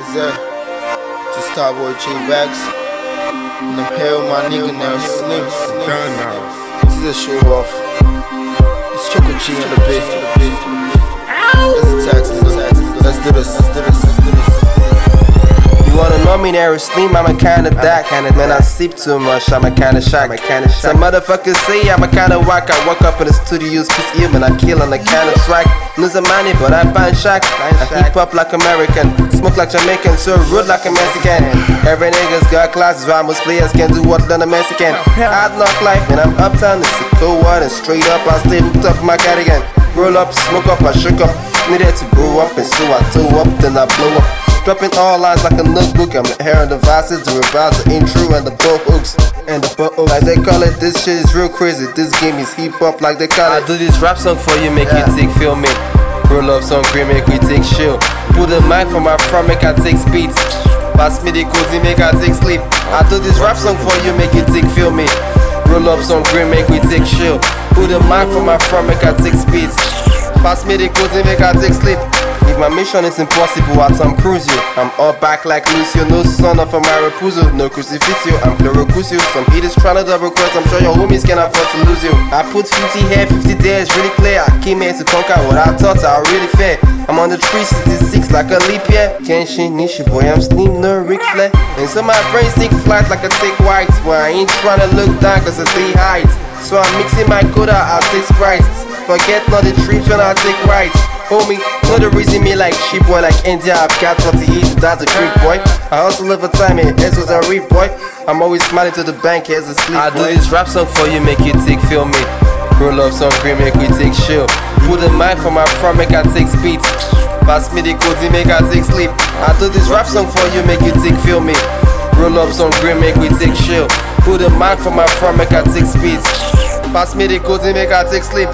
Zed, to Starboy J Bags, and I'm here with my nigga now, Slim. This is a show off. It's Choco G in the bit. Let's attack, nigga. Let's do this. You wanna know me there, Slim, I'm a kinda dark. Man, I sleep too much, I'm a kinda shock. Some motherfuckers say I'm a kinda whack. I walk up in the studios, piss ill, man, I kill on the kinda track. Lose a money, but I find shock. I hip up like American, smoke like Jamaican, so rude like a Mexican. Every nigga's got classes, why most players can do what than a Mexican. Hard knock life, man, I'm uptown, it's a cold water, and straight up, I stay hooked up my cardigan. Roll up, smoke up, I shook up. Needed to grow up, and so I tow up, then I blow up. Dropping all lines like a notebook. I'm hearing the devices, the revise, the intro, and the boat hooks. Like they call it, this shit is real crazy. This game is hip hop like they call it. I do this rap song for you, make you take feel me. Roll up some green, make we take chill. Put the mic for my front, make I take speeds. Pass me the cozy, make I take sleep. I do this rap song for you, make you take feel me. Roll up some green, make we take chill. Put the mic for my front, make I take speeds. Pass me the cozy, make I take sleep. If my mission is impossible, I Tom Cruise you. I'm all back like Lucio, no son of a Maripuzo, no crucifixio, I'm Clorocusio. Some haters tryna double cross, I'm sure your homies can afford to lose you. I put 50 here, 50 there, it's really clear. I came here to conquer what I thought I really fair. I'm on the 366 like a leap year. Kenshin Nishi, boy, I'm Slim, no Ric Flair. And so my brain stick flight like a take white. Where I ain't tryna look down cause I stay high. So I'm mixing my coda, I'll take Sprite. Forget not the trips when I take right. Homie, know the reason me like sheep boy like India. I've got 48, that's a great boy. I also live a time and this was a reap boy. I'm always smiling to the bank, here's a sleep. I do this rap song for you, make you take feel me. Roll up some green, make we take chill. Put the mic for my front, make I take speeds. Pass me the cozy, make I take sleep. I do this rap song for you, make you take feel me. Roll up some green, make we take chill. Put the mic for my front, make I take speeds. Pass me the cozy, make I take sleep.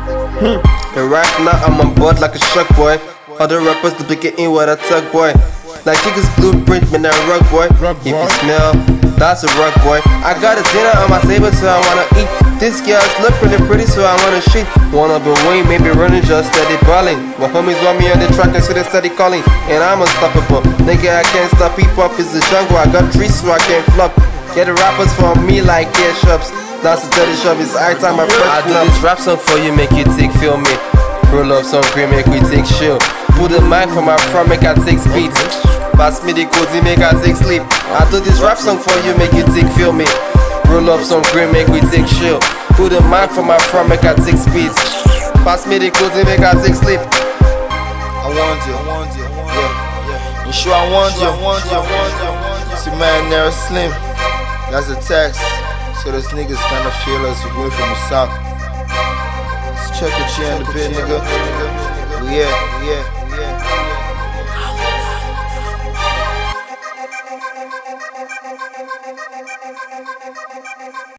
And right now I'm on board like a shark boy. Other rappers to pick it in with a tug boy. Like Chica's blueprint, man, that rock boy. If you smell, that's a rock boy. I got a dinner on my table, so I wanna eat. This girl's look really pretty, so I wanna shit. Wanna be Wayne, maybe running, just steady balling. My homies want me on the track, and so they steady calling. And I'm unstoppable, nigga, I can't stop. Hip hop is the jungle, I got trees, so I can't flop. Get the rappers for me like gear shops. That's a dirty shop, it's high time I fresh. I do this rap song for you, make you take feel me. Roll up some green, make we take chill. Put the mic for my front, make I take speeds. Pass me the cozy, make I take sleep. I do this rap song for you, make you take feel me. Roll up some green, make we take chill. Put the mic for my front, make I take speeds. Pass me the cozy, make I take sleep. I want you. You sure I want you. See man there, Slim. That's a text. So those niggas kinda feel us away from the south. Let's check the chair in the bit, nigga. Yeah.